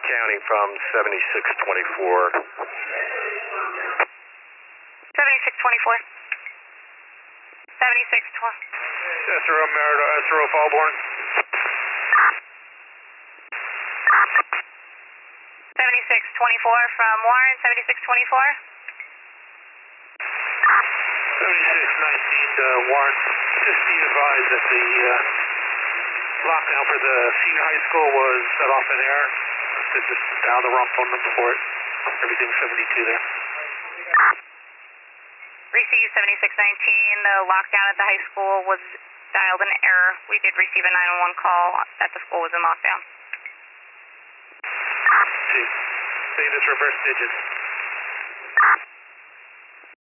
County from 7624. 7624. 7624. SRO Merida, SRO Fallborn. 7624 from Warren, 7624. 7619 to Warren. Just be advised that the lockdown for the senior high school was set off in air. They just dialed the wrong phone number for it. Everything's 72 there. Received 7619. The lockdown at the high school was dialed in error. We did receive a 911 call that the school was in lockdown. See, famous reverse digits.